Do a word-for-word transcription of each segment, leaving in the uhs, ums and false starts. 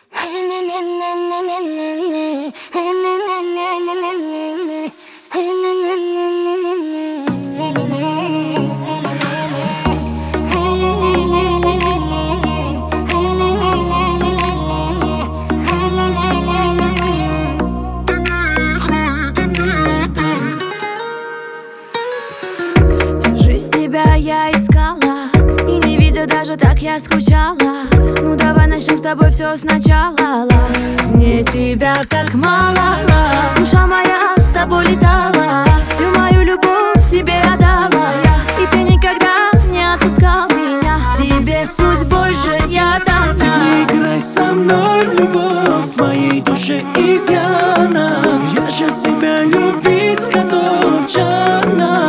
Тебя я искала, и не видя даже так я скучала. Ну давай начнем с тобой все сначала. Мне тебя так мало, душа моя с тобой летала, всю мою любовь тебе отдала я, и ты никогда не отпускал меня. Тебе судьбой же я дана. Ты не играй со мной в любовь, в моей душе изъяна. Я же тебя любить готов, Джанна.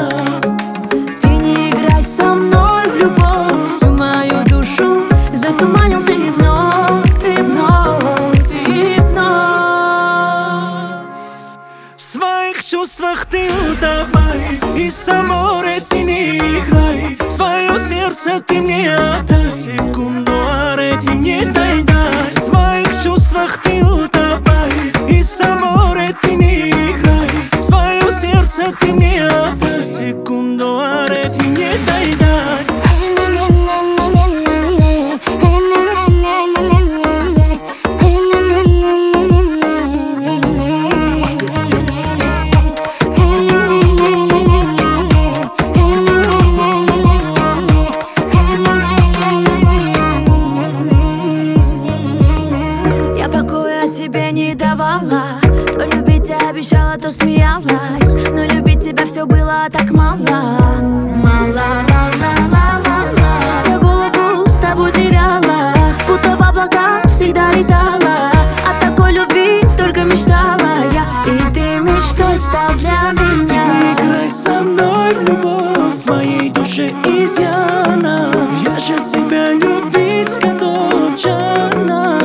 Затуманил ты вновь, и вновь, и вновь. В своих чувствах ты утопай, и со моря ты не играй. Свое сердце ты мне отдай, секунду арети мне дай дай. В своих чувствах ты утопай, и со моря ты не играй. Свое сердце ты мне отдай, секунду арети мне дай дай. Тебе не давала, то любить я обещала, то смеялась, но любить тебя все было так мало. Мало, мало, мало, мало. Я голову с тобой теряла, будто в облаках всегда летала. О такой любви только мечтала я, и ты мечтой стал для меня. Ты не играй со мной в любовь, в моей душе изъяна. Я же тебя любить готов, Джанна.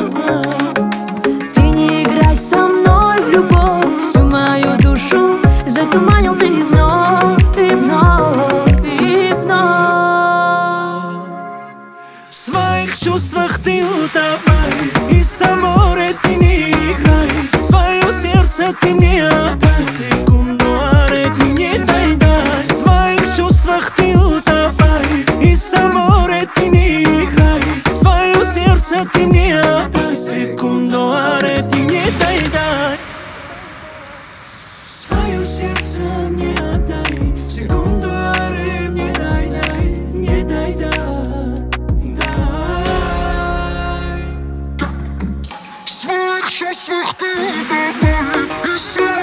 Затуманил ты вновь, и вновь, и вновь. В своих чувствах ты утопай, и со моря ты не играй. Свое сердце ты мне отдай, секунду арети мне дай дай. В своих чувствах ты утопай, и со моря ты не играй. Свое сердце ты мне отдай, секунду арети мне дай дай. Свое сердце мне отдай, секунду арети мне дай дай, мне дай дай, дай. В своих чувствах ты утопай, и со